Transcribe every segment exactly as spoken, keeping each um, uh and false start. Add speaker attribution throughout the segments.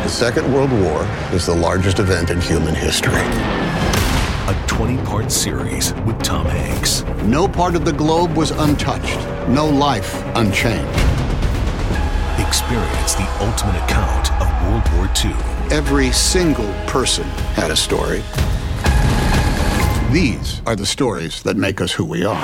Speaker 1: Second World War is the largest event in human history.
Speaker 2: A twenty-part series with Tom Hanks.
Speaker 1: No part of the globe was untouched. No life unchanged.
Speaker 2: Experience the ultimate account of World War Two.
Speaker 1: Every single person had a story. These are the stories that make us who we are.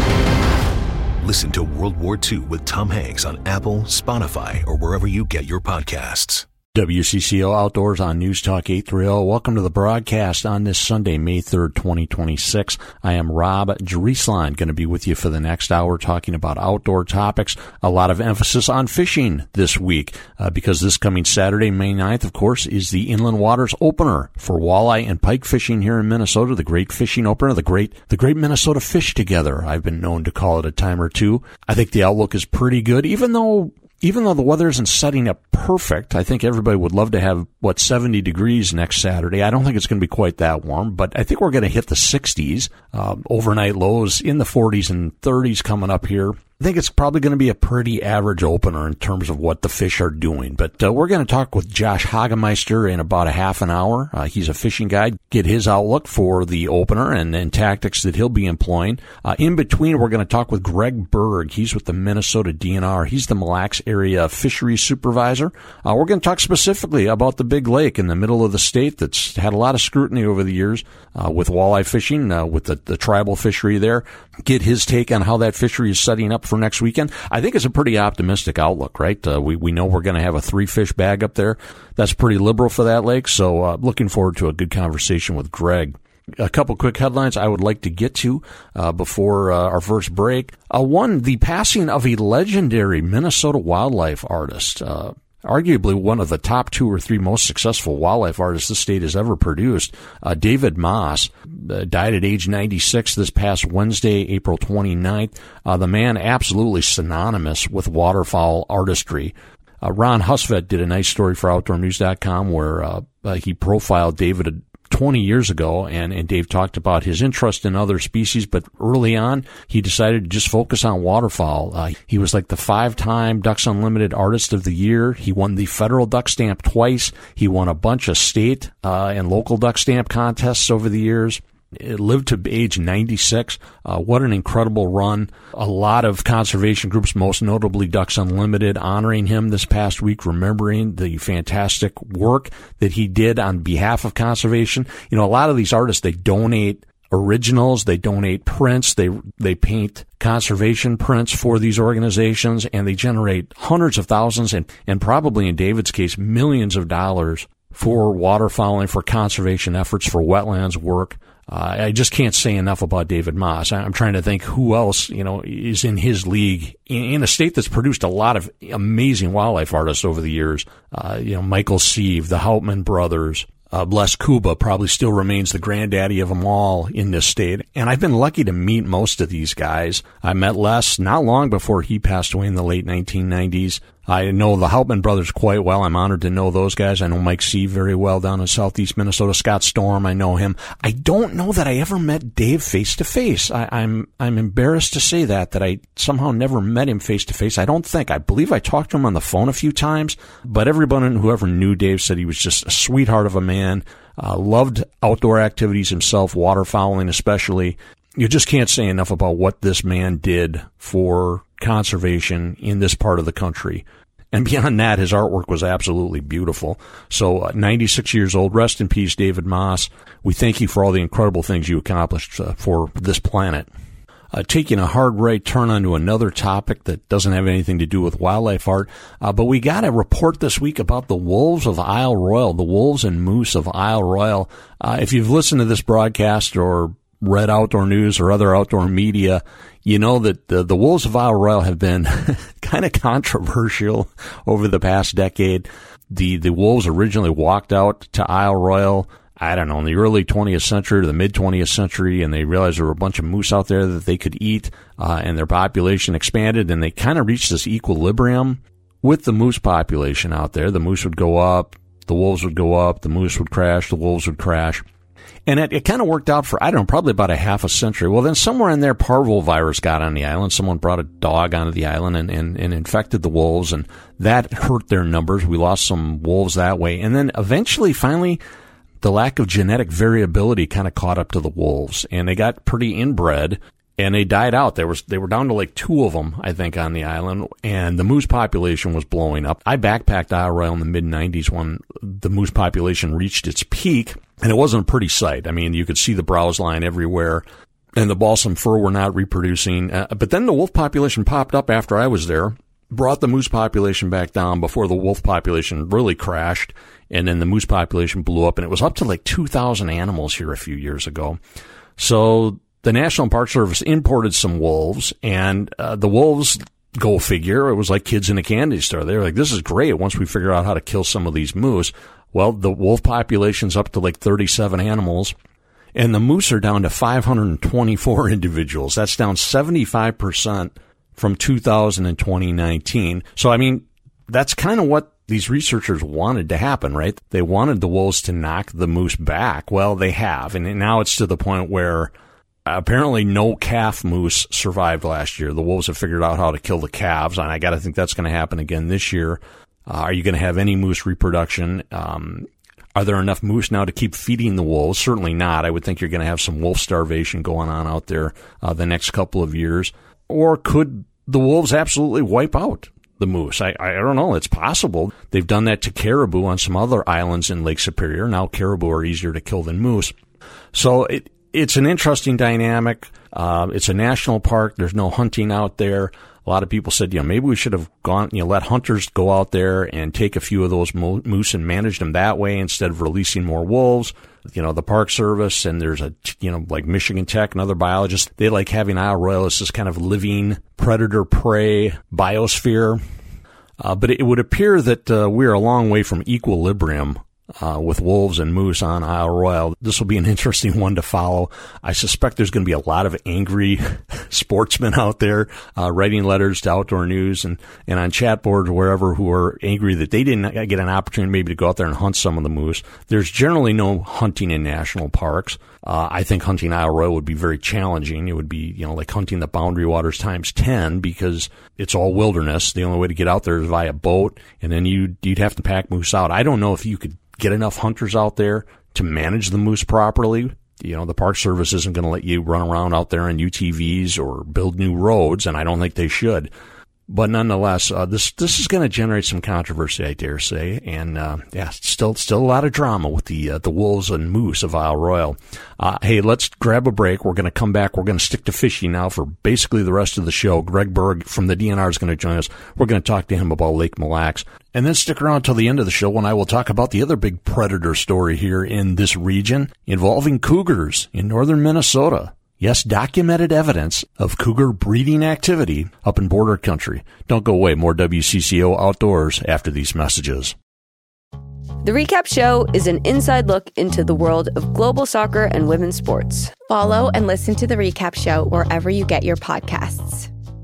Speaker 2: Listen to World War Two with Tom Hanks on Apple, Spotify, or wherever you get your podcasts.
Speaker 3: W C C O Outdoors on News Talk eight thirty. Welcome to the broadcast on this Sunday, May third, twenty twenty-six. I am Rob Drieslein, going to be with you for the next hour talking about outdoor topics. A lot of emphasis on fishing this week uh, because this coming Saturday, May ninth, of course, is the Inland Waters opener for walleye and pike fishing here in Minnesota, the great fishing opener, the great the great Minnesota Fish Together. I've been known to call it a time or two. I think the outlook is pretty good, even though Even though the weather isn't setting up perfect. I think everybody would love to have, what, seventy degrees next Saturday. I don't think it's going to be quite that warm, but I think we're going to hit the sixties, uh, overnight lows in the forties and thirties coming up here. I think it's probably going to be a pretty average opener in terms of what the fish are doing. But uh, we're going to talk with Josh Hagemeister in about a half an hour. Uh, he's a fishing guide. Get his outlook for the opener and, and tactics that he'll be employing. Uh, in between, we're going to talk with Greg Berg. He's with the Minnesota D N R. He's the Mille Lacs area fisheries supervisor. Uh, we're going to talk specifically about the big lake in the middle of the state that's had a lot of scrutiny over the years uh, with walleye fishing, uh, with the, the tribal fishery there. Get his take on how that fishery is setting up for next weekend. I think it's a pretty optimistic outlook, right? Uh, we, we know we're going to have a three fish bag up there. That's pretty liberal for that lake. So, uh, looking forward to a good conversation with Greg. A couple quick headlines I would like to get to uh, before uh, our first break. Uh, one, the passing of a legendary Minnesota wildlife artist. Uh, Arguably one of the top two or three most successful wildlife artists the state has ever produced. Uh, David Moss uh, died at age ninety-six this past Wednesday, April twenty-ninth. Uh, the man absolutely synonymous with waterfowl artistry. Uh, Ron Husvet did a nice story for outdoor news dot com where uh, uh, he profiled David twenty years ago, and, and Dave talked about his interest in other species, but early on, he decided to just focus on waterfowl. Uh, he was like the five-time Ducks Unlimited Artist of the Year. He won the federal duck stamp twice. He won a bunch of state uh, and local duck stamp contests over the years. It lived to age ninety-six. Uh, what an incredible run. A lot of conservation groups, most notably Ducks Unlimited, honoring him this past week, remembering the fantastic work that he did on behalf of conservation. You know, a lot of these artists, they donate originals, they donate prints, they they paint conservation prints for these organizations, and they generate hundreds of thousands and, and probably in David's case, millions of dollars for waterfowling, for conservation efforts, for wetlands work. Uh, I just can't say enough about David Moss. I'm trying to think who else, you know, is in his league in, in a state that's produced a lot of amazing wildlife artists over the years. Uh, you know, Michael Seave, the Houtman brothers, uh, Les Kuba probably still remains the granddaddy of them all in this state. And I've been lucky to meet most of these guys. I met Les not long before he passed away in the late nineteen nineties. I know the Houtman brothers quite well. I'm honored to know those guys. I know Mike Seave very well down in southeast Minnesota. Scott Storm, I know him. I don't know that I ever met Dave face to face. I'm I'm embarrassed to say that, that I somehow never met him face to face. I don't think. I believe I talked to him on the phone a few times, but everyone who ever knew Dave said he was just a sweetheart of a man, uh, loved outdoor activities himself, waterfowling especially. You just can't say enough about what this man did for conservation in this part of the country. And beyond that, his artwork was absolutely beautiful. So, uh, ninety-six years old. Rest in peace, David Moss. We thank you for all the incredible things you accomplished uh, for this planet. Uh, taking a hard right turn onto another topic that doesn't have anything to do with wildlife art, uh, but we got a report this week about the wolves of Isle Royale, the wolves and moose of Isle Royale. Uh, if you've listened to this broadcast or read outdoor news or other outdoor media, you know that the, the wolves of Isle Royale have been kind of controversial over the past decade. The the wolves originally walked out to Isle Royale, I don't know, in the early twentieth century or the mid-twentieth century, and they realized there were a bunch of moose out there that they could eat, uh, and their population expanded, and they kind of reached this equilibrium with the moose population out there. The moose would go up, the wolves would go up, the moose would crash, the wolves would crash. And it, it kind of worked out for, I don't know, probably about a half a century. Well, then somewhere in there, parvovirus got on the island. Someone brought a dog onto the island and, and, and infected the wolves, and that hurt their numbers. We lost some wolves that way. And then eventually, finally, the lack of genetic variability kind of caught up to the wolves, and they got pretty inbred, and they died out. There was, they were down to like two of them, I think, on the island, and the moose population was blowing up. I backpacked Isle Royale in the mid nineties when the moose population reached its peak, and it wasn't a pretty sight. I mean, you could see the browse line everywhere, and the balsam fir were not reproducing. Uh, but then the wolf population popped up after I was there, brought the moose population back down before the wolf population really crashed, and then the moose population blew up, and it was up to like two thousand animals here a few years ago. So the National Park Service imported some wolves, and uh, the wolves, go figure, it was like kids in a candy store. They were like, this is great once we figure out how to kill some of these moose. Well, the wolf population's up to like thirty-seven animals, and the moose are down to five hundred twenty-four individuals. That's down seventy-five percent from two thousand and twenty nineteen. So, I mean, that's kind of what these researchers wanted to happen, right? They wanted the wolves to knock the moose back. Well, they have, and now it's to the point where apparently no calf moose survived last year. The wolves have figured out how to kill the calves, and I got to think that's going to happen again this year. Uh, are you going to have any moose reproduction? Um, are there enough moose now to keep feeding the wolves? Certainly not. I would think you're going to have some wolf starvation going on out there uh, the next couple of years. Or could the wolves absolutely wipe out the moose? I, I don't know. It's possible. They've done that to caribou on some other islands in Lake Superior. Now caribou are easier to kill than moose. So it, it's an interesting dynamic. Uh, it's a national park. There's no hunting out there. A lot of people said, you know, maybe we should have gone, you know, let hunters go out there and take a few of those mo- moose and manage them that way instead of releasing more wolves. You know, the Park Service, and there's a, you know, like Michigan Tech and other biologists, they like having Isle Royale as this kind of living predator-prey biosphere. Uh, but it would appear that uh, we're a long way from equilibrium Uh, with wolves and moose on Isle Royale. This will be an interesting one to follow. I suspect there's going to be a lot of angry sportsmen out there uh, writing letters to Outdoor News and, and on chat boards or wherever who are angry that they didn't get an opportunity maybe to go out there and hunt some of the moose. There's generally no hunting in national parks. Uh, I think hunting Isle Royale would be very challenging. It would be, you know, like hunting the Boundary Waters times ten because it's all wilderness. The only way to get out there is via boat, and then you'd, you'd have to pack moose out. I don't know if you could get enough hunters out there to manage the moose properly. You know, the Park Service isn't going to let you run around out there in U T Vs or build new roads, and I don't think they should. But nonetheless, uh, this this is going to generate some controversy, I dare say, and uh, yeah, still still a lot of drama with the uh, the wolves and moose of Isle Royale. Uh, hey, let's grab a break. We're going to come back. We're going to stick to fishing now for basically the rest of the show. Greg Berg from the D N R is going to join us. We're going to talk to him about Lake Mille Lacs, and then stick around till the end of the show when I will talk about the other big predator story here in this region involving cougars in northern Minnesota. Yes, documented evidence of cougar breeding activity up in border country. Don't go away. More W C C O Outdoors after these messages.
Speaker 4: The Recap Show is an inside look into the world of global soccer and women's sports.
Speaker 5: Follow and listen to The Recap Show wherever you get your podcasts.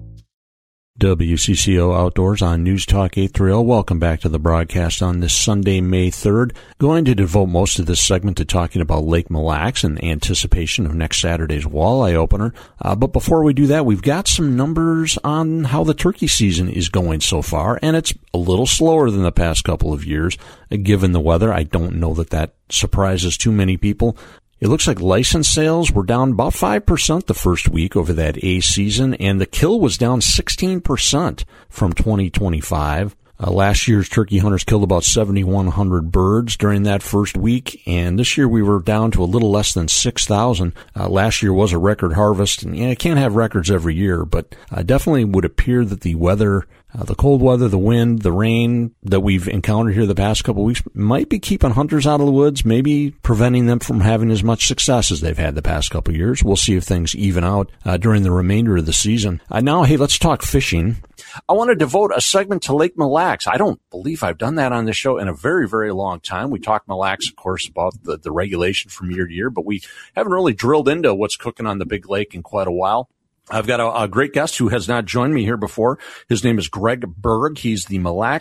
Speaker 3: W C C O Outdoors on News Talk eight thirty. Welcome back to the broadcast on this Sunday, May third. Going to devote most of this segment to talking about Lake Mille Lacs in anticipation of next Saturday's walleye opener. Uh, but before we do that, we've got some numbers on how the turkey season is going so far, and it's a little slower than the past couple of years. Uh, given the weather, I don't know that that surprises too many people. It looks like license sales were down about five percent the first week over that A season, and the kill was down sixteen percent from twenty twenty-five. Uh, last year's turkey hunters killed about seventy-one hundred birds during that first week, and this year we were down to a little less than six thousand. Uh, last year was a record harvest, and yeah, you can't have records every year, but uh, definitely would appear that the weather, uh, the cold weather, the wind, the rain that we've encountered here the past couple of weeks might be keeping hunters out of the woods, maybe preventing them from having as much success as they've had the past couple of years. We'll see if things even out uh, during the remainder of the season. Uh, now, hey, let's talk fishing. I want to devote a segment to Lake Mille Lacs. I don't believe I've done that on this show in a very, very long time. We talk Mille Lacs, of course, about the, the regulation from year to year, but we haven't really drilled into what's cooking on the big lake in quite a while. I've got a, a great guest who has not joined me here before. His name is Greg Berg. He's the Mille Lacs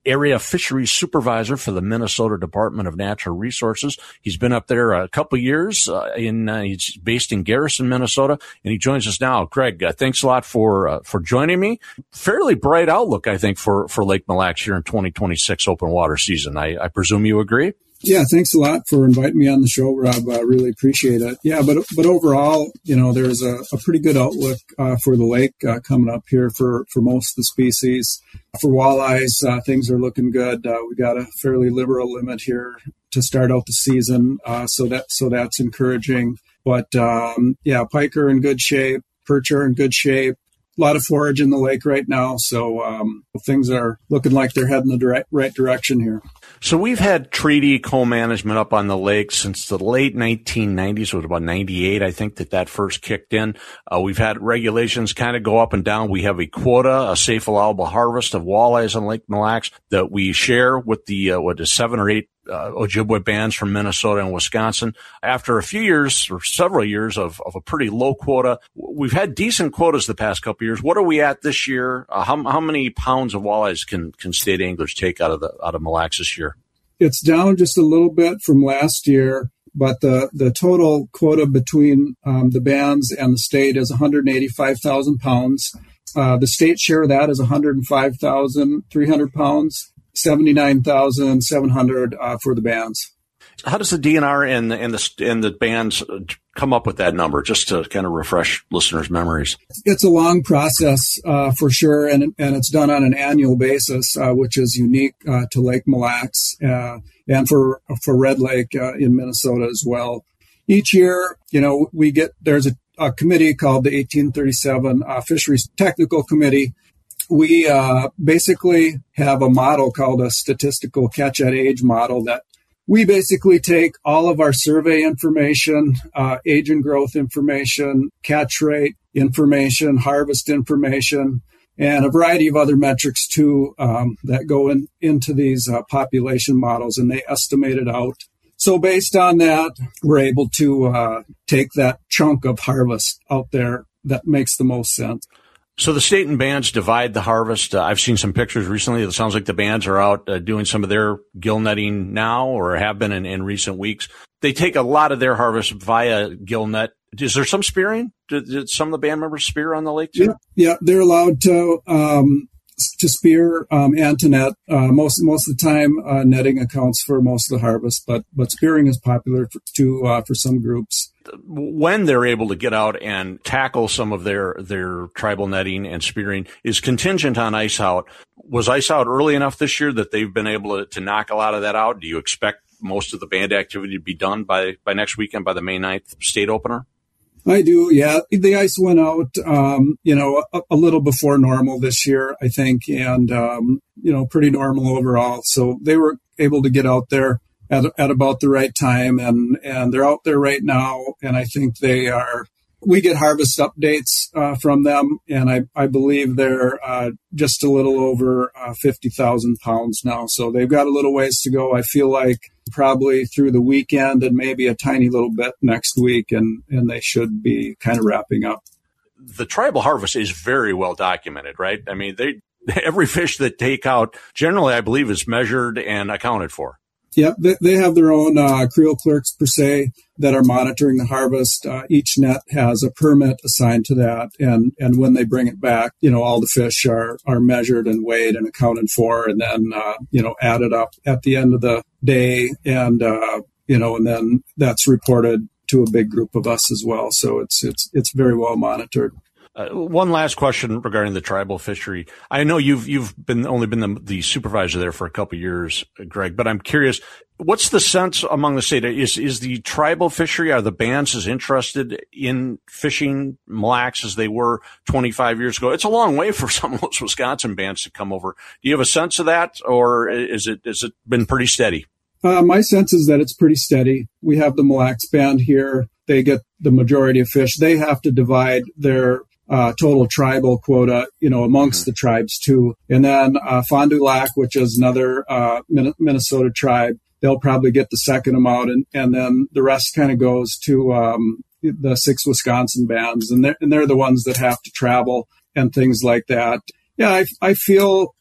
Speaker 3: area fisheries supervisor for the Minnesota Department of Natural Resources. He's been up there a couple of years. Uh, in uh, he's based in Garrison, Minnesota, and he joins us now. Greg, uh, thanks a lot for uh, for joining me. Fairly bright outlook, I think, for for Lake Mille Lacs here in twenty twenty-six open water season. I, I presume you agree?
Speaker 6: Yeah, thanks a lot for inviting me on the show, Rob. I really appreciate it. Yeah, but but overall, you know, there's a, a pretty good outlook uh, for the lake uh, coming up here for, for most of the species. For walleyes, uh, things are looking good. Uh, we got a fairly liberal limit here to start out the season, uh, so that so that's encouraging. But um, yeah, pike are in good shape, perch are in good shape. A lot of forage in the lake right now, so um, things are looking like they're heading the direct, right direction here.
Speaker 3: So we've had treaty co-management up on the lake since the late nineteen nineties. It was about ninety-eight, I think, that that first kicked in. Uh, we've had regulations kind of go up and down. We have a quota, a safe allowable harvest of walleyes on Lake Mille Lacs that we share with the, uh, what is seven or eight Uh, Ojibwe bands from Minnesota and Wisconsin. After a few years or several years of, of a pretty low quota, we've had decent quotas the past couple of years. What are we at this year? Uh, how, how many pounds of walleyes can, can state anglers take out of the, out of Mille Lacs this year?
Speaker 6: It's down just a little bit from last year, but the, the total quota between um, the bands and the state is one hundred eighty-five thousand pounds. Uh, the state share of that is one hundred five thousand three hundred pounds. seventy-nine thousand seven hundred uh, for the bands.
Speaker 3: How does the D N R and the, and the, and the bands come up with that number, just to kind of refresh listeners' memories?
Speaker 6: It's a long process uh, for sure, and and it's done on an annual basis, uh, which is unique uh, to Lake Mille Lacs uh, and for for Red Lake uh, in Minnesota as well. Each year, you know, we get there's a, a committee called the eighteen thirty-seven uh, Fisheries Technical Committee. We uh, basically have a model called a statistical catch at age model that we basically take all of our survey information, uh, age and growth information, catch rate information, harvest information, and a variety of other metrics too um, that go in, into these uh, population models, and they estimate it out. So based on that, we're able to uh, take that chunk of harvest out there that makes the most sense.
Speaker 3: So the state and bands divide the harvest. Uh, I've seen some pictures recently. It sounds like the bands are out uh, doing some of their gill netting now, or have been in, in recent weeks. They take a lot of their harvest via gill net. Is there some spearing? Did, did some of the band members spear on the lake too?
Speaker 6: Yeah, yeah, they're allowed to um, to spear um, and to net. Uh, most most of the time, uh, netting accounts for most of the harvest, but but spearing is popular for, too uh, for some groups.
Speaker 3: When they're able to get out and tackle some of their, their tribal netting and spearing is contingent on ice out. Was ice out early enough this year that they've been able to, to knock a lot of that out? Do you expect most of the band activity to be done by, by next weekend, by the May ninth state opener?
Speaker 6: I do, yeah. The ice went out, um, you know, a, a little before normal this year, I think, and, um, you know, pretty normal overall. So they were able to get out there At, at about the right time, and, and they're out there right now, and I think they are, we get harvest updates uh, from them, and I, I believe they're uh, just a little over uh, fifty thousand pounds now, so they've got a little ways to go. I feel like probably through the weekend and maybe a tiny little bit next week, and, and they should be kind of wrapping up.
Speaker 3: The tribal harvest is very well documented, right? I mean, they every fish that take out, generally, I believe, is measured and accounted for.
Speaker 6: Yeah, they, they have their own uh, Creel clerks per se that are monitoring the harvest. Uh, each net has a permit assigned to that, and and when they bring it back, you know, all the fish are are measured and weighed and accounted for, and then uh, you know added up at the end of the day, and uh, you know, and then that's reported to a big group of us as well. So it's it's it's very well monitored.
Speaker 3: Uh, one last question regarding the tribal fishery. I know you've you've been only been the, the supervisor there for a couple of years, Greg, but I'm curious, what's the sense among the state? Is is the tribal fishery, are the bands as interested in fishing Mille Lacs as they were twenty-five years ago? It's a long way for some of those Wisconsin bands to come over. Do you have a sense of that, or is it is it been pretty steady?
Speaker 6: Uh, my sense is that it's pretty steady. We have the Mille Lacs band here. They get the majority of fish. They have to divide their Uh, total tribal quota, you know, amongst mm-hmm. the tribes too. And then uh, Fond du Lac, which is another uh, Min- Minnesota tribe, they'll probably get the second amount, and, and then the rest kind of goes to um, the six Wisconsin bands, and they're, and they're the ones that have to travel and things like that. Yeah, I, I feel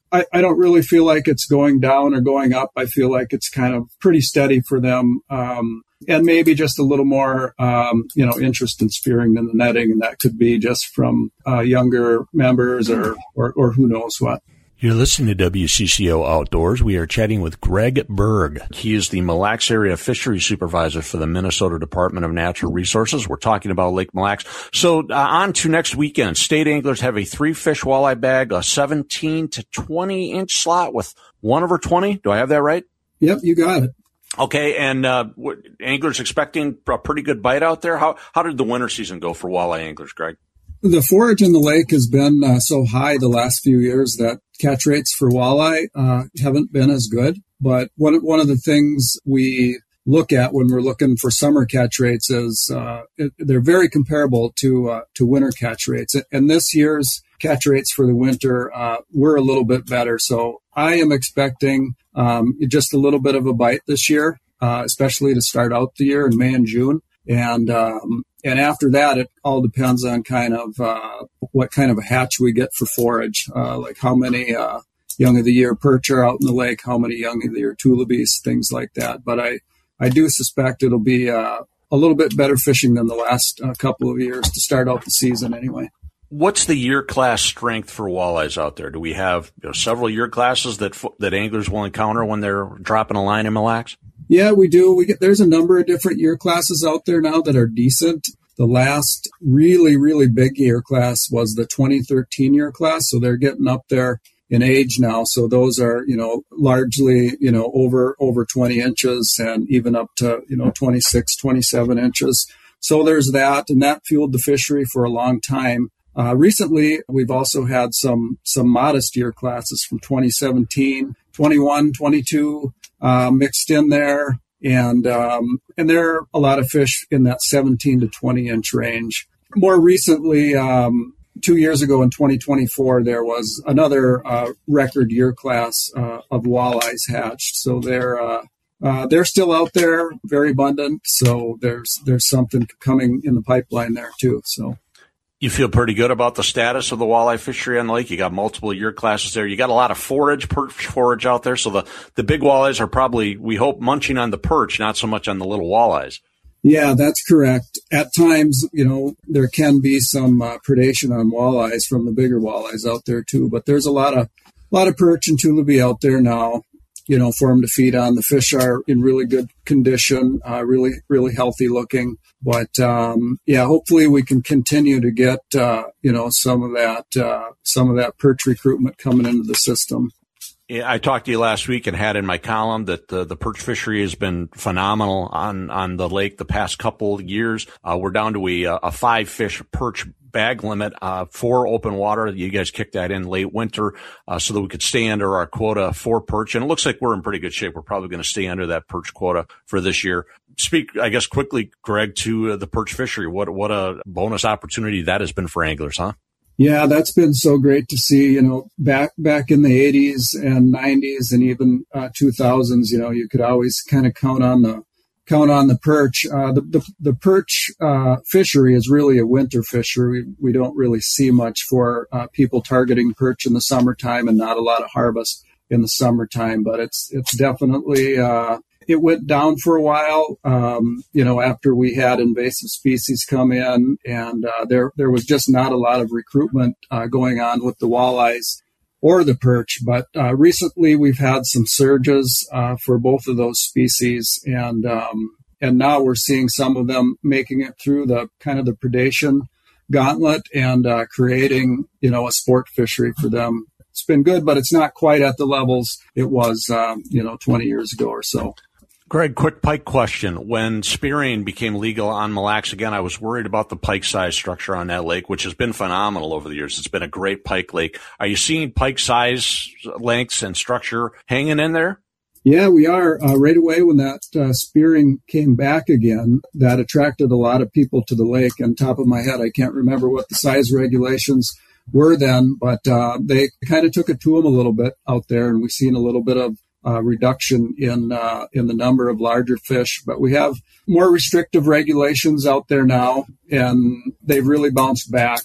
Speaker 6: I, I don't really feel like it's going down or going up. I feel like it's kind of pretty steady for them. Um, and maybe just a little more, um, you know, interest in spearing than the netting. And that could be just from uh, younger members or, or, or who knows what.
Speaker 3: You're listening to W C C O Outdoors. We are chatting with Greg Berg. He is the Mille Lacs Area Fisheries Supervisor for the Minnesota Department of Natural Resources. We're talking about Lake Mille Lacs. So uh, on to next weekend. State anglers have a three-fish walleye bag, a seventeen to twenty inch slot with one over twenty. Do I have that right?
Speaker 6: Yep, you got it.
Speaker 3: Okay, and uh, what, anglers expecting a pretty good bite out there? How how did the winter season go for walleye anglers, Greg?
Speaker 6: The forage in the lake has been uh, so high the last few years that catch rates for walleye uh, haven't been as good. But one, one of the things we look at when we're looking for summer catch rates is uh, it, they're very comparable to uh, to winter catch rates. And this year's catch rates for the winter uh, were a little bit better. So I am expecting um, just a little bit of a bite this year, uh, especially to start out the year in May and June. And um, and after that, it all depends on kind of uh, what kind of a hatch we get for forage, uh, like how many uh, young of the year perch are out in the lake, how many young of the year tullibees, things like that. But I, I do suspect it'll be uh, a little bit better fishing than the last uh, couple of years to start out the season anyway.
Speaker 3: What's the year class strength for walleyes out there? Do we have you know, several year classes that that anglers will encounter when they're dropping a line in Mille Lacs?
Speaker 6: Yeah, we do. We get there's a number of different year classes out there now that are decent. The last really, really big year class was the twenty thirteen year class. So they're getting up there in age now. So those are, you know, largely, you know, over, over twenty inches and even up to, you know, twenty-six, twenty-seven inches. So there's that, and that fueled the fishery for a long time. Uh, recently, we've also had some, some modest year classes from twenty seventeen, twenty-one, twenty-two, uh, mixed in there. And, um, and there are a lot of fish in that seventeen to twenty inch range. More recently, um, two years ago in twenty twenty-four, there was another, uh, record year class, uh, of walleyes hatched. So they're, uh, uh, they're still out there, very abundant. So there's, there's something coming in the pipeline there too. So.
Speaker 3: You feel pretty good about the status of the walleye fishery on the lake. You got multiple year classes there. You got a lot of forage, perch forage out there. So the, the big walleyes are probably, we hope, munching on the perch, not so much on the little walleyes.
Speaker 6: Yeah, that's correct. At times, you know, there can be some uh, predation on walleyes from the bigger walleyes out there too. But there's a lot of, a lot of perch and tulliby out there now, you know, for them to feed on. The fish are in really good condition, uh, really, really healthy looking. But, um, yeah, hopefully we can continue to get, uh, you know, some of that, uh, some of that perch recruitment coming into the system.
Speaker 3: Yeah, I talked to you last week and had in my column that the, the perch fishery has been phenomenal on, on the lake the past couple of years. Uh, we're down to a, a five fish perch bag limit, uh, for open water. You guys kicked that in late winter, uh, so that we could stay under our quota for perch. And it looks like we're in pretty good shape. We're probably going to stay under that perch quota for this year. Speak, I guess, quickly, Greg, to uh, the perch fishery. What, what a bonus opportunity that has been for anglers, huh?
Speaker 6: Yeah, that's been so great to see. You know, back back in the eighties and nineties and even uh, two thousands, you know, you could always kind of count on the count on the perch. Uh, the, the the perch uh, fishery is really a winter fishery. We, we don't really see much for uh, people targeting perch in the summertime, and not a lot of harvest in the summertime. But it's it's definitely uh, it went down for a while, um, you know, after we had invasive species come in, and uh, there there was just not a lot of recruitment uh, going on with the walleyes or the perch. But uh, recently we've had some surges uh, for both of those species, and um, and now we're seeing some of them making it through the kind of the predation gauntlet and uh, creating, you know, a sport fishery for them. It's been good, but it's not quite at the levels it was, um, you know, twenty years ago or so.
Speaker 3: Greg, quick pike question. When spearing became legal on Mille Lacs again, I was worried about the pike size structure on that lake, which has been phenomenal over the years. It's been a great pike lake. Are you seeing pike size lengths and structure hanging in there?
Speaker 6: Yeah, we are. Uh, right away when that uh, spearing came back again, that attracted a lot of people to the lake. And top of my head, I can't remember what the size regulations were then, but uh, they kind of took it to them a little bit out there, and we've seen a little bit of Uh, reduction in uh, in the number of larger fish. But we have more restrictive regulations out there now, and they've really bounced back.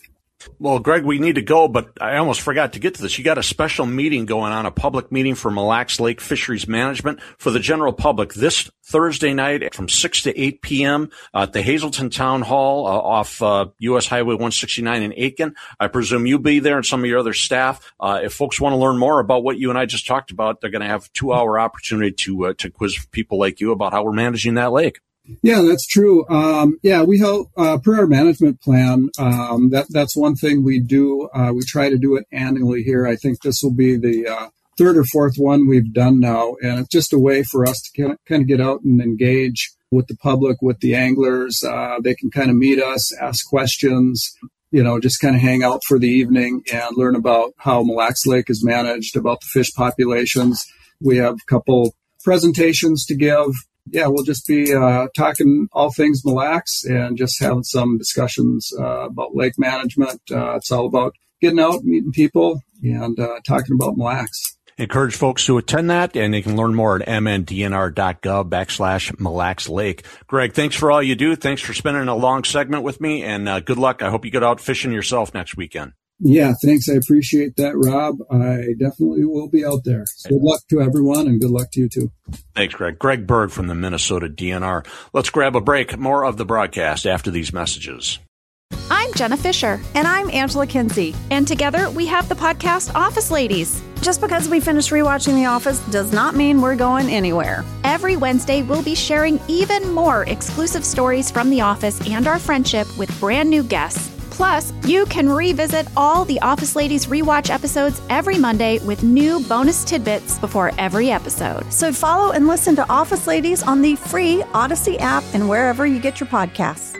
Speaker 3: Well, Greg, we need to go, but I almost forgot to get to this. You got a special meeting going on, a public meeting for Mille Lacs Lake Fisheries Management for the general public this Thursday night from six to eight p.m. at the Hazelton Town Hall uh, off uh, U S Highway one sixty-nine in Aiken. I presume you'll be there and some of your other staff. Uh, if folks want to learn more about what you and I just talked about, they're going to have a two-hour opportunity to uh, to quiz people like you about how we're managing that lake.
Speaker 6: Yeah, that's true. Um, yeah, we help, uh, per our management plan, um, that, that's one thing we do. Uh, we try to do it annually here. I think this will be the, uh, third or fourth one we've done now. And it's just a way for us to kind of, kind of get out and engage with the public, with the anglers. Uh, they can kind of meet us, ask questions, you know, just kind of hang out for the evening and learn about how Mille Lacs Lake is managed, about the fish populations. We have a couple presentations to give. Yeah, we'll just be uh, talking all things Mille Lacs and just having some discussions uh, about lake management. Uh, it's all about getting out, meeting people, and uh, talking about Mille Lacs.
Speaker 3: Encourage folks to attend that, and they can learn more at mndnr.gov backslash Mille Lacs Lake. Greg, thanks for all you do. Thanks for spending a long segment with me, and uh, good luck. I hope you get out fishing yourself next weekend.
Speaker 6: Yeah, thanks. I appreciate that, Rob. I definitely will be out there. So good luck to everyone, and good luck to you, too.
Speaker 3: Thanks, Greg. Greg Berg from the Minnesota D N R. Let's grab a break. More of the broadcast after these messages.
Speaker 5: I'm Jenna Fisher.
Speaker 7: And I'm Angela Kinsey.
Speaker 5: And together, we have the podcast Office Ladies.
Speaker 7: Just because we finished rewatching The Office does not mean we're going anywhere.
Speaker 5: Every Wednesday, we'll be sharing even more exclusive stories from The Office and our friendship with brand new guests. Plus, you can revisit all the Office Ladies rewatch episodes every Monday with new bonus tidbits before every episode.
Speaker 7: So follow and listen to Office Ladies on the free Odyssey app and wherever you get your podcasts.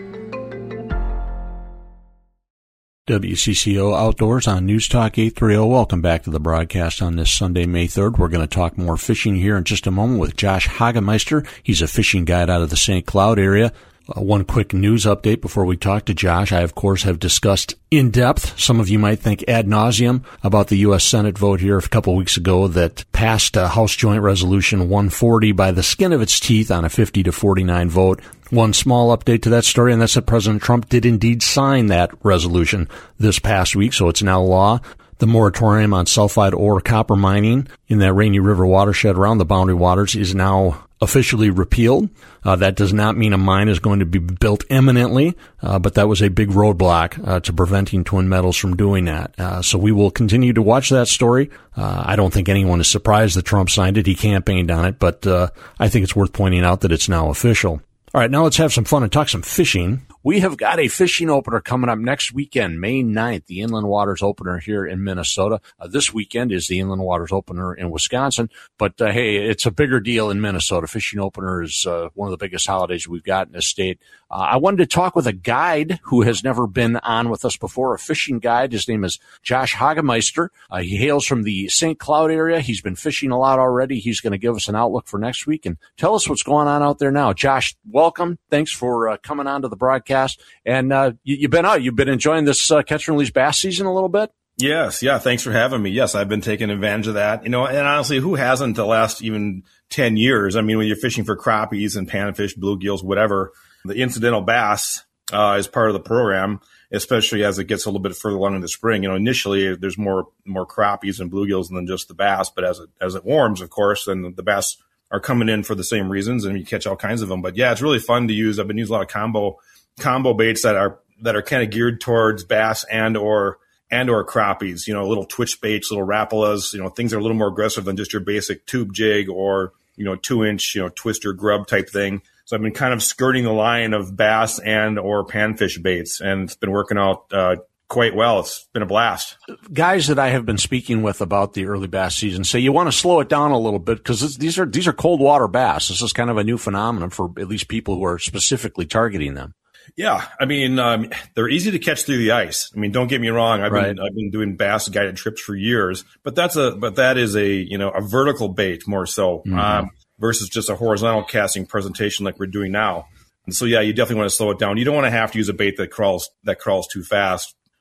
Speaker 3: W C C O Outdoors on News Talk eight thirty. Welcome back to the broadcast on this Sunday, May third. We're going to talk more fishing here in just a moment with Josh Hagemeister. He's a fishing guide out of the Saint Cloud area. Uh, one quick news update before we talk to Josh. I, of course, have discussed in depth, some of you might think ad nauseum, about the U S Senate vote here a couple weeks ago that passed uh, House Joint Resolution one forty by the skin of its teeth on a fifty to forty-nine vote. One small update to that story, and that's that President Trump did indeed sign that resolution this past week, so it's now law. The moratorium on sulfide ore copper mining in that Rainy River watershed around the Boundary Waters is now officially repealed. Uh, that does not mean a mine is going to be built imminently, uh, but that was a big roadblock uh, to preventing Twin Metals from doing that. Uh, so we will continue to watch that story. Uh, I don't think anyone is surprised that Trump signed it. He campaigned on it, but uh, I think it's worth pointing out that it's now official. All right, now let's have some fun and talk some fishing. We have got a fishing opener coming up next weekend, May ninth, the Inland Waters opener here in Minnesota. Uh, this weekend is the Inland Waters opener in Wisconsin, but uh, hey, it's a bigger deal in Minnesota. Fishing opener is uh, one of the biggest holidays we've got in this state. Uh, I wanted to talk with a guide who has never been on with us before, a fishing guide. His name is Josh Hagemeister. Uh, he hails from the Saint Cloud area. He's been fishing a lot already. He's going to give us an outlook for next week and tell us what's going on out there now. Josh, welcome. Thanks for uh, coming on to the broadcast. And uh, you, you've been out. You've been enjoying this uh, catch and release bass season a little bit?
Speaker 8: Yes. Yeah. Thanks for having me. Yes, I've been taking advantage of that. You know, and honestly, who hasn't the last even ten years? I mean, when you're fishing for crappies and panfish, bluegills, whatever, the incidental bass uh, is part of the program, especially as it gets a little bit further along in the spring. You know, initially there's more more crappies and bluegills than just the bass, but as it as it warms, of course, then the bass are coming in for the same reasons, and you catch all kinds of them. But yeah, it's really fun to use. I've been using a lot of combo combo baits that are that are kind of geared towards bass and or and or crappies. You know, little twitch baits, little rapalas. You know, things that are a little more aggressive than just your basic tube jig or you know two inch you know twister grub type thing. So I've been kind of skirting the line of bass and or panfish baits, and it's been working out uh, quite well. It's been a blast.
Speaker 3: Guys that I have been speaking with about the early bass season say you want to slow it down a little bit because these are these are cold water bass. This is kind of a new phenomenon for at least people who are specifically targeting them.
Speaker 8: Yeah, I mean um, they're easy to catch through the ice. I mean, don't get me wrong. I've
Speaker 3: right.
Speaker 8: been I've been doing bass guided trips for years, but that's a but that is a you know a vertical bait more so mm-hmm. um, versus just a horizontal casting presentation like we're doing now. And so yeah, you definitely want to slow it down. You don't want to have to use a bait that crawls that crawls too fast.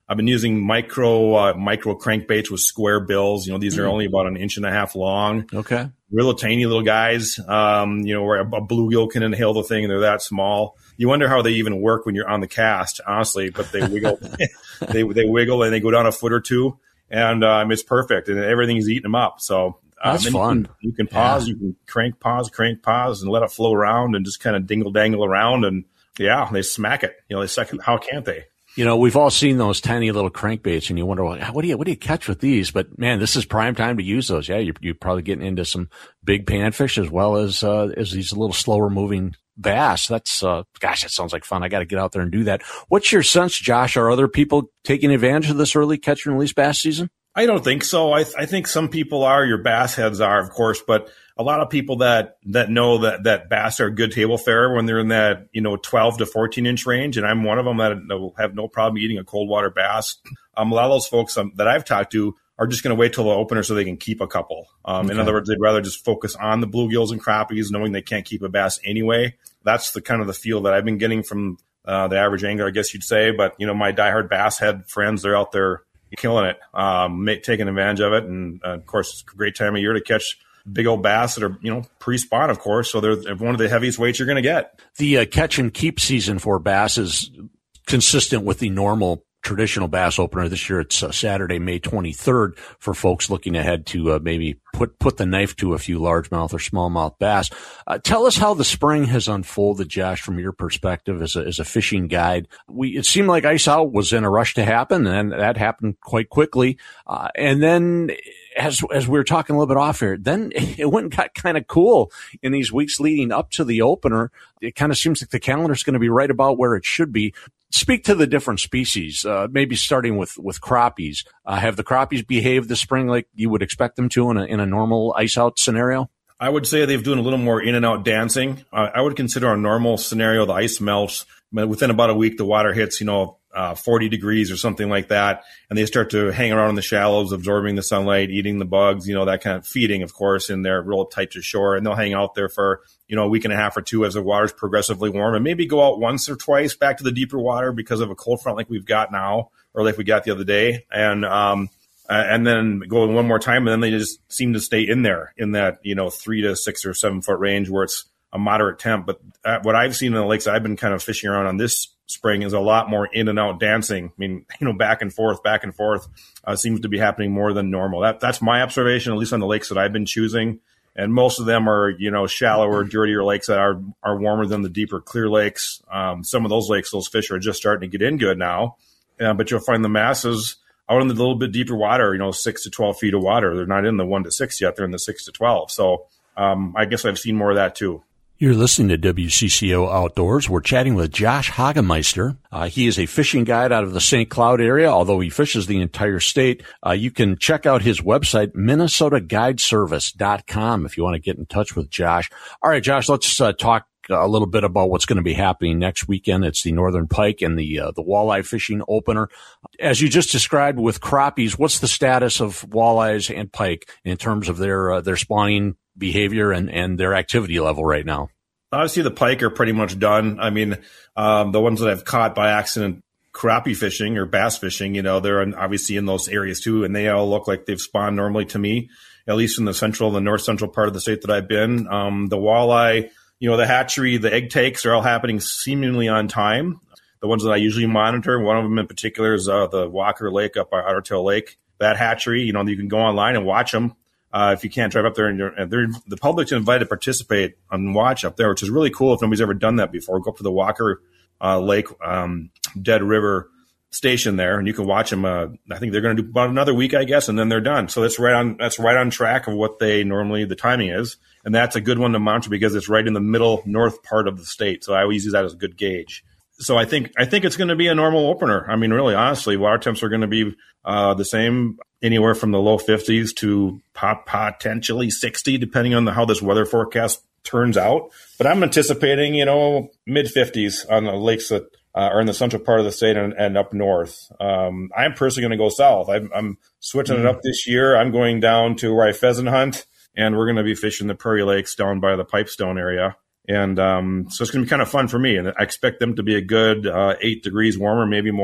Speaker 8: I've been using micro uh, micro crankbaits with square bills. You know, these are only about an inch and a half long.
Speaker 3: Okay.
Speaker 8: Real tiny little guys, um, you know, where a, a bluegill can inhale the thing and they're that small. You wonder how they even work when you're on the cast, honestly, but they wiggle, they they wiggle and they go down a foot or two, and um, it's perfect, and everything's eating them up. So um,
Speaker 3: that's fun.
Speaker 8: You can, you can pause,
Speaker 3: yeah.
Speaker 8: you can crank, pause, crank, pause, and let it flow around and just kind of dingle dangle around, and yeah, they smack it. You know, they suck it. How can't they?
Speaker 3: You know, we've all seen those tiny little crankbaits, and you wonder, well, what do you what do you catch with these? But man, this is prime time to use those. Yeah, you're, you're probably getting into some big panfish as well as uh, as these little slower moving bass. That's uh, gosh, that sounds like fun. I got to get out there and do that. What's your sense, Josh? Are other people taking advantage of this early catch and release bass season?
Speaker 8: I don't think so. I, th- I think some people are. Your bass heads are, of course, but a lot of people that that know that that bass are good table fare when they're in that, you know, twelve to fourteen inch range, and I'm one of them that will have no problem eating a cold water bass. Um, a lot of those folks um, that I've talked to are just going to wait till the opener so they can keep a couple. Um, okay. In other words, they'd rather just focus on the bluegills and crappies, knowing they can't keep a bass anyway. That's the kind of the feel that I've been getting from uh, the average angler, I guess you'd say. But you know, my diehard bass head friends, they're out there killing it, um, taking advantage of it, and uh, of course, it's a great time of year to catch big old bass that are, you know, pre-spawn, of course. So they're one of the heaviest weights you're going to get.
Speaker 3: The uh, catch and keep season for bass is consistent with the normal traditional bass opener. This year it's uh, Saturday, May twenty-third, for folks looking ahead to uh, maybe put put the knife to a few largemouth or smallmouth bass. Uh, tell us how the spring has unfolded, Josh, from your perspective as a, as a fishing guide. We it seemed like ice out was in a rush to happen, and that happened quite quickly. Uh, and then as as we were talking a little bit off here, then it went and got kind of cool in these weeks leading up to the opener. It kind of seems like the calendar is going to be right about where it should be. Speak to the different species, uh, maybe starting with, with crappies. Uh, have the crappies behaved this spring like you would expect them to in a, in a normal ice out scenario?
Speaker 8: I would say they've doing a little more in and out dancing. Uh, I would consider a normal scenario, the ice melts, but within about a week, the water hits, you know, uh, forty degrees or something like that. And they start to hang around in the shallows, absorbing the sunlight, eating the bugs, you know, that kind of feeding, of course, and they're real tight to shore, and they'll hang out there for, you know, a week and a half or two as the water's progressively warm, and maybe go out once or twice back to the deeper water because of a cold front like we've got now, or like we got the other day. And, um, and then go one more time, and then they just seem to stay in there in that, you know, three to six or seven foot range where it's a moderate temp. But uh, what I've seen in the lakes I've been kind of fishing around on this spring is a lot more in and out dancing. I mean, you know, back and forth, back and forth uh, seems to be happening more than normal. That that's my observation, at least on the lakes that I've been choosing. And most of them are, you know, shallower, dirtier lakes that are are warmer than the deeper, clear lakes. Um, some of those lakes, those fish are just starting to get in good now. Uh, but you'll find the masses out in the little bit deeper water, you know, six to twelve feet of water. They're not in the one to six yet. They're in the six to twelve. So um, I guess I've seen more of that too.
Speaker 3: You're listening to W C C O Outdoors. We're chatting with Josh Hagemeister. Uh, he is a fishing guide out of the Saint Cloud area, although he fishes the entire state. Uh, you can check out his website, minnesota guide service dot com, if you want to get in touch with Josh. All right, Josh, let's uh, talk a little bit about what's going to be happening next weekend. It's the Northern Pike and the uh, the walleye fishing opener. As you just described with crappies, what's the status of walleyes and pike in terms of their uh, their spawning behavior and, and their activity level right now?
Speaker 8: Obviously, the pike are pretty much done. I mean, um, the ones that I've caught by accident crappie fishing or bass fishing, you know, they're in, obviously in those areas too, and they all look like they've spawned normally to me, at least in the central, the north central part of the state that I've been. Um, the walleye, you know, the hatchery, the egg takes are all happening seemingly on time. The ones that I usually monitor, one of them in particular is uh, the Walker Lake up by Otter Tail Lake. That hatchery, you know, you can go online and watch them. Uh, if you can't drive up there, and, you're, and they're, the public's invited to participate and watch up there, which is really cool if nobody's ever done that before. Go up to the Walker uh, Lake um, Dead River station there, and you can watch them. Uh, I think they're going to do about another week, I guess, and then they're done. So that's right on. That's right on track of what they normally the timing is, and that's a good one to monitor because it's right in the middle north part of the state. So I always use that as a good gauge. So I think I think it's going to be a normal opener. I mean, really, honestly, water temps are going to be uh, the same, anywhere from the low fifties to pot- potentially sixty, depending on the, how this weather forecast turns out. But I'm anticipating, you know, mid fifties on the lakes that uh, are in the central part of the state and, and up north. Um, I'm personally going to go south. I'm, I'm switching mm-hmm. it up this year. I'm going down to where I pheasant hunt, and we're going to be fishing the prairie lakes down by the Pipestone area. And um, so it's going to be kind of fun for me. And I expect them to be a good uh, eight degrees warmer, maybe more.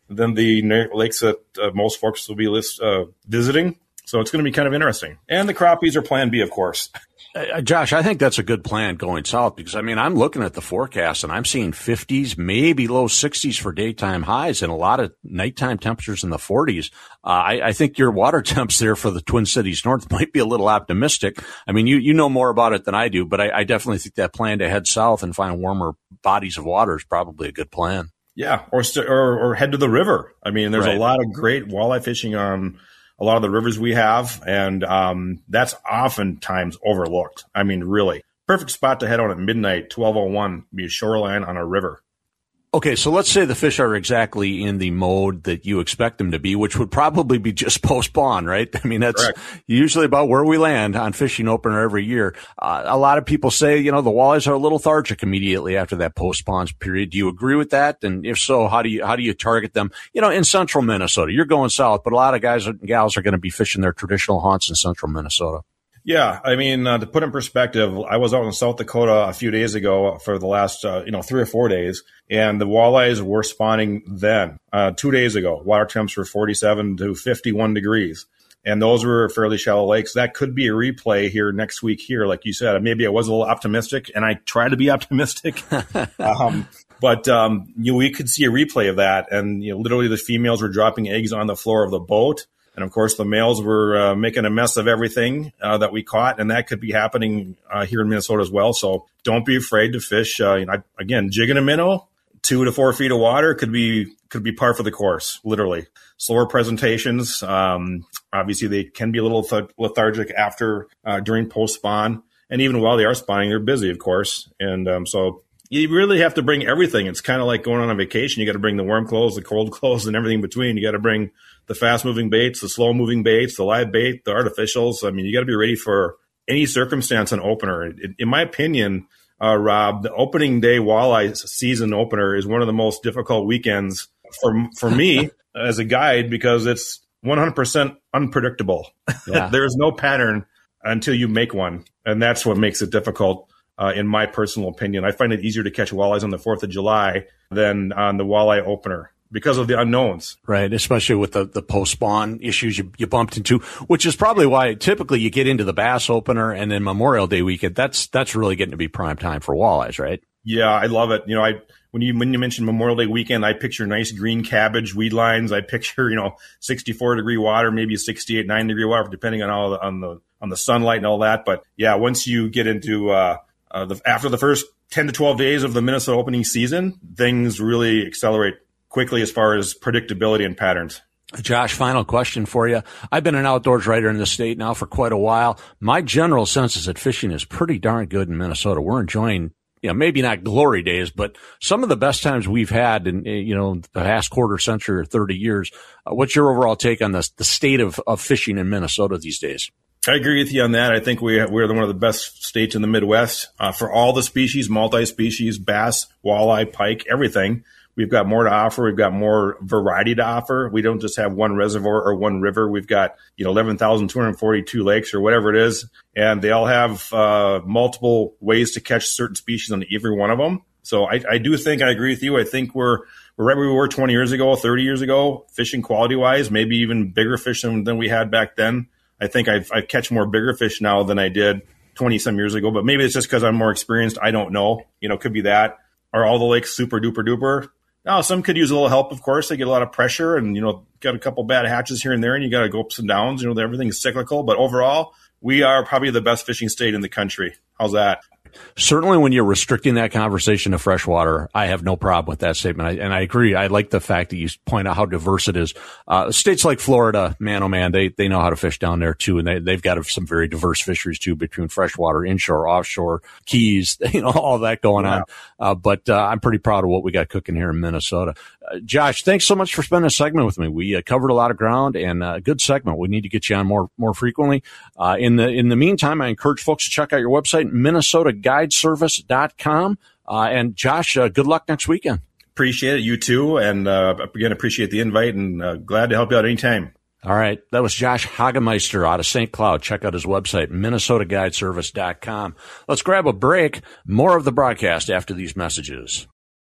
Speaker 8: than the lakes that uh, most folks will be list, uh, visiting. So it's going to be kind of interesting. And the crappies are plan B, of course.
Speaker 3: Uh, Josh, I think that's a good plan going south because, I mean, I'm looking at the forecast and I'm seeing fifties, maybe low sixties for daytime highs and a lot of nighttime temperatures in the forties. Uh, I, I think your water temps there for the Twin Cities North might be a little optimistic. I mean, you, you know more about it than I do, but I, I definitely think that plan to head south and find warmer bodies of water is probably a good plan.
Speaker 8: Yeah, or, st- or, or head to the river. I mean, there's
Speaker 3: Right.
Speaker 8: a lot of great walleye fishing on a lot of the rivers we have, and um, that's oftentimes overlooked. I mean, really. Perfect spot to head on at midnight, twelve oh one, be a shoreline on a river.
Speaker 3: Okay, so let's say the fish are exactly in the mode that you expect them to be, which would probably be just post-spawn, right? I mean, that's
Speaker 8: Correct.
Speaker 3: usually about where we land on Fishing Opener every year. Uh, a lot of people say, you know, the walleyes are a little lethargic immediately after that post-spawn period. Do you agree with that? And if so, how do you, how do you target them? You know, in central Minnesota, you're going south, but a lot of guys and gals are going to be fishing their traditional haunts in central Minnesota.
Speaker 8: Yeah, I mean, uh, to put in perspective, I was out in South Dakota a few days ago for the last, uh, you know, three or four days, and the walleyes were spawning then, uh, two days ago. Water temps were forty-seven to fifty-one degrees, and those were fairly shallow lakes. That could be a replay here next week here, like you said. Maybe I was a little optimistic, and I try to be optimistic. um, but um, you know, we could see a replay of that, and you know, literally the females were dropping eggs on the floor of the boat. And, of course, the males were uh, making a mess of everything uh, that we caught, and that could be happening uh, here in Minnesota as well. So don't be afraid to fish. Uh, you know, again, jigging a minnow, two to four feet of water could be could be par for the course, literally. Slower presentations. Um, obviously, they can be a little th- lethargic after, uh, during post-spawn. And even while they are spawning, they're busy, of course. And um, so you really have to bring everything. It's kind of like going on a vacation. You got to bring the warm clothes, the cold clothes, and everything in between. You got to bring the fast-moving baits, the slow-moving baits, the live bait, the artificials. I mean, you got to be ready for any circumstance on opener. In, in my opinion, uh, Rob, the opening day walleye season opener is one of the most difficult weekends for for me as a guide because it's one hundred percent unpredictable. Yeah. There is no pattern until you make one, and that's what makes it difficult. Uh, in my personal opinion, I find it easier to catch walleyes on the fourth of July than on the walleye opener because of the unknowns.
Speaker 3: Right, especially with the, the post-spawn issues you, you bumped into, which is probably why typically you get into the bass opener and then Memorial Day weekend. That's that's really getting to be prime time for walleyes, right?
Speaker 8: Yeah, I love it. You know, I when you when you mentioned Memorial Day weekend, I picture nice green cabbage weed lines. I picture, you know, sixty-four degree water, maybe sixty-eight, nine degree water, depending on all the, on the on the sunlight and all that. But yeah, once you get into uh, uh, the after the first ten to twelve days of the Minnesota opening season, things really accelerate quickly as far as predictability and patterns.
Speaker 3: Josh, final question for you. I've been an outdoors writer in the state now for quite a while. My general sense is that fishing is pretty darn good in Minnesota. We're enjoying, you know, maybe not glory days, but some of the best times we've had in, you know, the past quarter century or thirty years. Uh, what's your overall take on this, the state of, of fishing in Minnesota these days?
Speaker 8: I agree with you on that. I think we, we're one of the best states in the Midwest uh, for all the species, multi-species, bass, walleye, pike, everything. We've got more to offer. We've got more variety to offer. We don't just have one reservoir or one river. We've got, you know, eleven thousand two hundred forty-two lakes or whatever it is. And they all have uh, multiple ways to catch certain species on every one of them. So I, I do think I agree with you. I think we're, we're right where we were twenty years ago, thirty years ago, fishing quality wise, maybe even bigger fish than, than we had back then. I think I've, I catch more bigger fish now than I did twenty some years ago, but maybe it's just because I'm more experienced. I don't know. You know, could be that. Are all the lakes super duper duper? Now, some could use a little help, of course. They get a lot of pressure and, you know, got a couple bad hatches here and there, and you got to go ups and downs. You know, everything is cyclical. But overall, we are probably the best fishing state in the country. How's that?
Speaker 3: Certainly when you're restricting that conversation to freshwater, I have no problem with that statement. I, and I agree. I like the fact that you point out how diverse it is. Uh, states like Florida, man, oh man, they, they know how to fish down there too. And they, they've got some very diverse fisheries too, between freshwater, inshore, offshore, keys, you know, all that going yeah. on. Uh, but, uh, I'm pretty proud of what we got cooking here in Minnesota. Uh, Josh, thanks so much for spending a segment with me. We uh, covered a lot of ground and a uh, good segment. We need to get you on more, more frequently. Uh, in the, in the meantime, I encourage folks to check out your website, Minnesota Guide Service dot com. Uh, and Josh, uh, good luck next weekend.
Speaker 8: Appreciate it. You too. And uh, again, appreciate the invite and uh, glad to help you out anytime.
Speaker 3: All right. That was Josh Hagemeister out of Saint Cloud. Check out his website, Minnesota Guide Service dot com. Let's grab a break. More of the broadcast after these messages.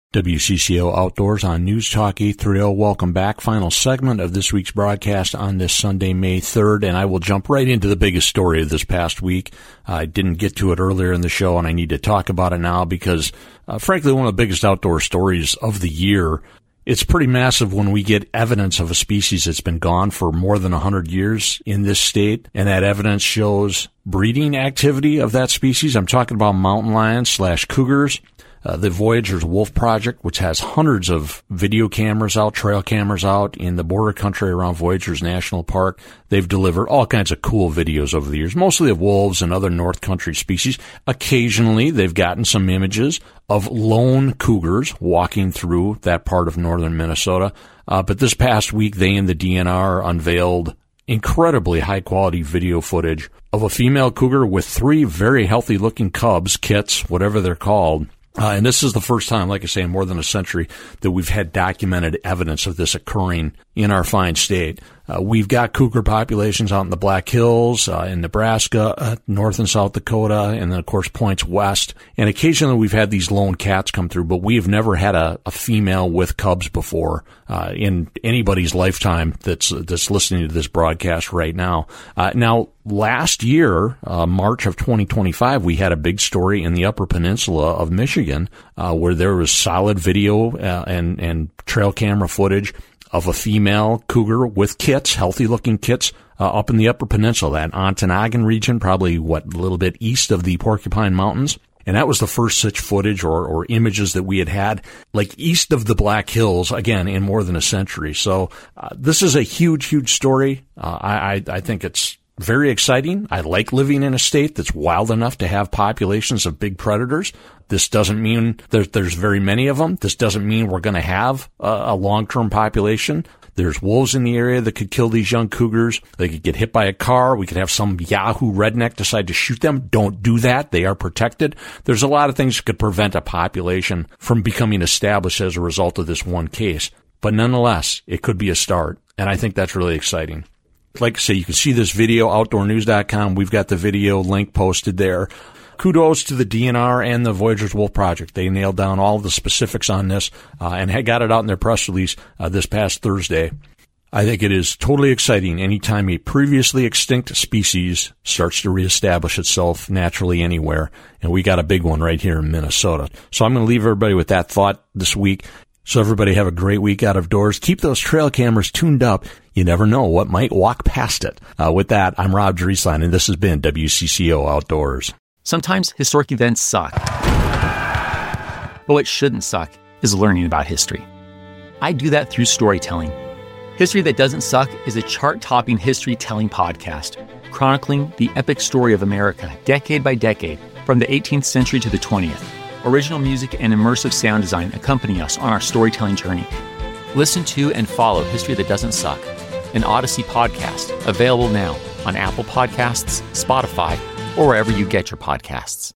Speaker 3: W C C O Outdoors on News Talk eight thirty. Welcome back. Final segment of this week's broadcast on this Sunday, May third, and I will jump right into the biggest story of this past week. I didn't get to it earlier in the show, and I need to talk about it now because, uh, frankly, one of the biggest outdoor stories of the year. It's pretty massive when we get evidence of a species that's been gone for more than one hundred years in this state, and that evidence shows breeding activity of that species. I'm talking about mountain lions slash cougars. Uh, the Voyageurs Wolf Project, which has hundreds of video cameras out, trail cameras out in the border country around Voyageurs National Park. They've delivered all kinds of cool videos over the years, mostly of wolves and other North Country species. Occasionally, they've gotten some images of lone cougars walking through that part of northern Minnesota. Uh, but this past week, they and the D N R unveiled incredibly high-quality video footage of a female cougar with three very healthy-looking cubs, kits, whatever they're called. Uh, and this is the first time, like I say, in more than a century that we've had documented evidence of this occurring in our fine state. Uh, we've got cougar populations out in the Black Hills, uh, in Nebraska, uh, North and South Dakota, and then, of course, points west. And occasionally we've had these lone cats come through, but we've never had a, a female with cubs before uh, in anybody's lifetime that's that's listening to this broadcast right now. Uh, now, last year, uh, March of twenty twenty-five, we had a big story in the Upper Peninsula of Michigan uh, where there was solid video uh, and, and trail camera footage of a female cougar with kits, healthy-looking kits, uh, up in the Upper Peninsula, that Ontonagon region, probably, what, a little bit east of the Porcupine Mountains. And that was the first such footage or, or images that we had had, like, east of the Black Hills, again, in more than a century. So uh, this is a huge, huge story. Uh, I, I, I think it's very exciting. I like living in a state that's wild enough to have populations of big predators. This doesn't mean there's, there's very many of them. This doesn't mean we're going to have a, a long-term population. There's wolves in the area that could kill these young cougars. They could get hit by a car. We could have some Yahoo redneck decide to shoot them. Don't do that. They are protected. There's a lot of things that could prevent a population from becoming established as a result of this one case. But nonetheless, it could be a start, and I think that's really exciting. Like I say, you can see this video, outdoor news dot com. We've got the video link posted there. Kudos to the D N R and the Voyageurs Wolf Project. They nailed down all of the specifics on this uh, and had got it out in their press release uh, this past Thursday. I think it is totally exciting anytime a previously extinct species starts to reestablish itself naturally anywhere, and we got a big one right here in Minnesota. So I'm going to leave everybody with that thought this week. So everybody have a great week out of doors. Keep those trail cameras tuned up. You never know what might walk past it. Uh, with that, I'm Rob Drieslein, and this has been W C C O Outdoors.
Speaker 9: Sometimes historic events suck. But what shouldn't suck is learning about history. I do that through storytelling. History That Doesn't Suck is a chart-topping history-telling podcast, chronicling the epic story of America, decade by decade, from the eighteenth century to the twentieth. Original music and immersive sound design accompany us on our storytelling journey. Listen to and follow History That Doesn't Suck, an Odyssey podcast, available now on Apple Podcasts, Spotify, or wherever you get your podcasts.